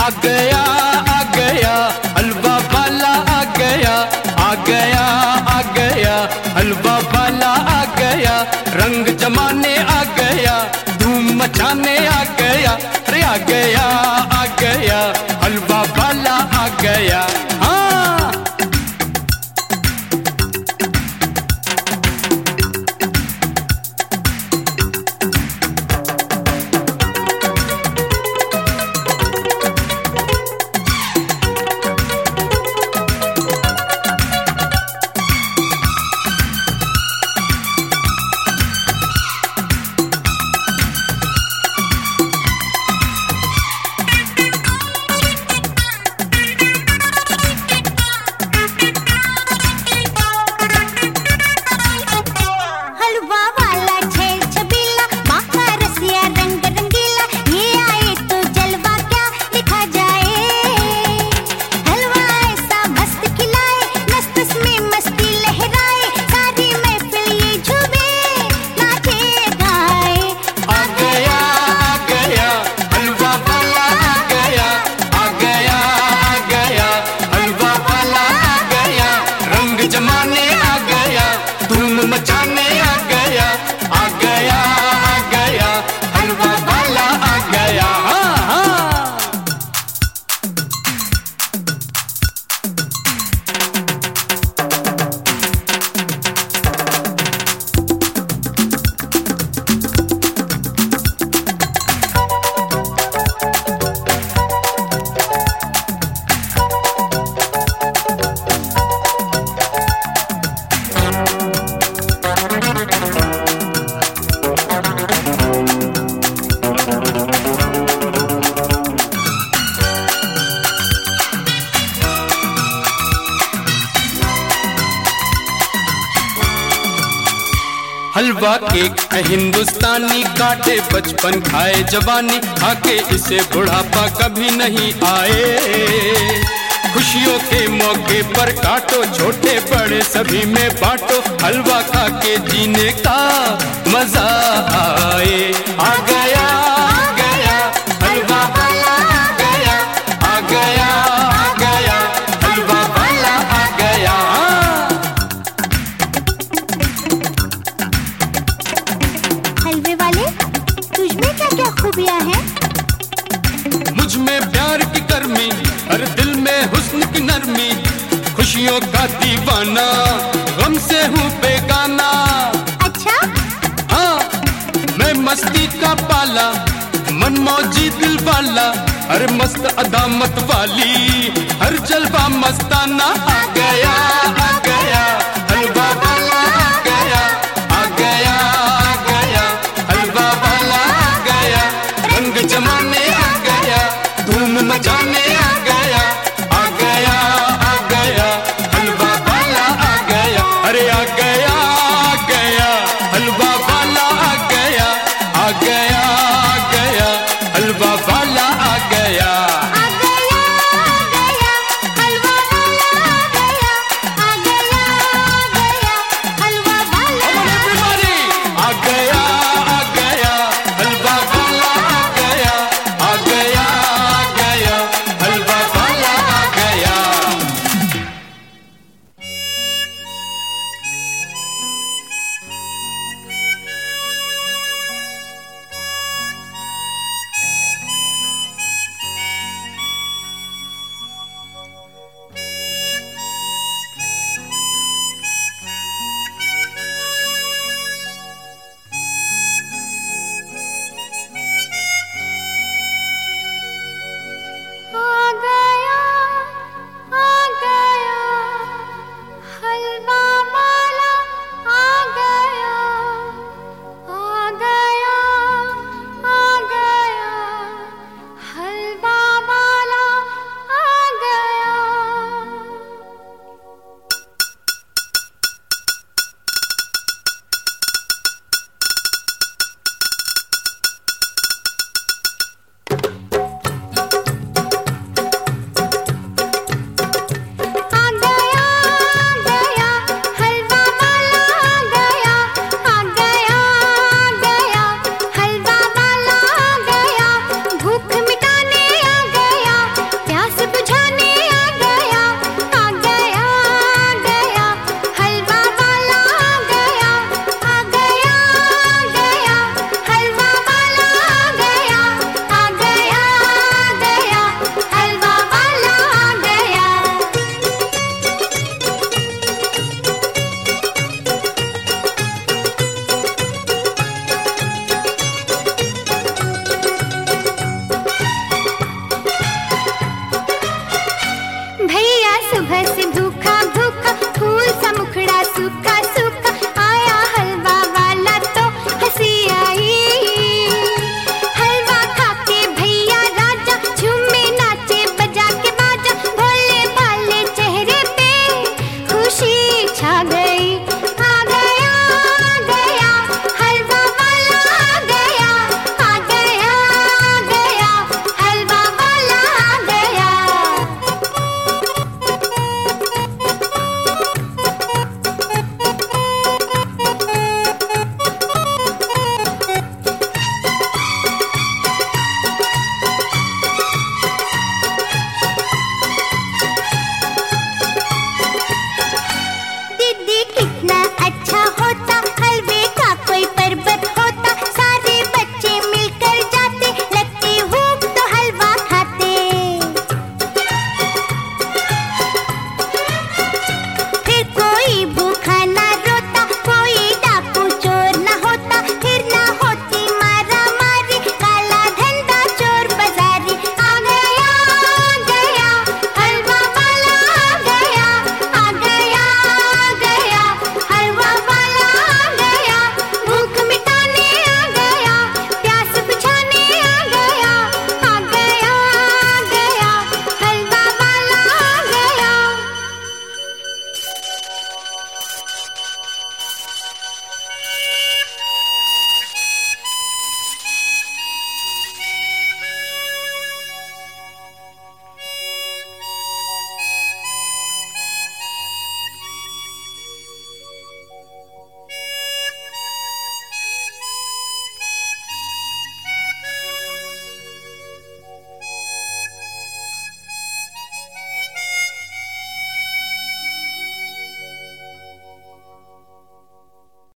आ गया हलवा वाला आ गया, आ गया आ गया हलवा वाला आ गया, रंग जमाने आ गया, धूम मचाने आ गया, अरे आ गया हलवा वाला आ गया। हाँ हलवा केक हिंदुस्तानी, काटे बचपन खाए जवानी, खाके इसे बुढ़ापा कभी नहीं आए। खुशियों के मौके पर काटो, छोटे बड़े सभी में बांटो, हलवा खा के जीने का मजा आए। आ गया हलवा वाला आ गया, आ गया हलवा वाला आ गया। हलवे वाले, तुझमें क्या क्या खूबियां हैं? मुझ में प्यार की गर्मी, हर दिल में हुस्न की नरमी, खुशियों का दीवाना, गम से हूँ बेगाना। अच्छा? हाँ, मैं मस्ती का पाला, मनमौजी दिल वाला, हर मस्त अदा मत वाली, हर जलवा मस्ताना। आ गया हलवा वाला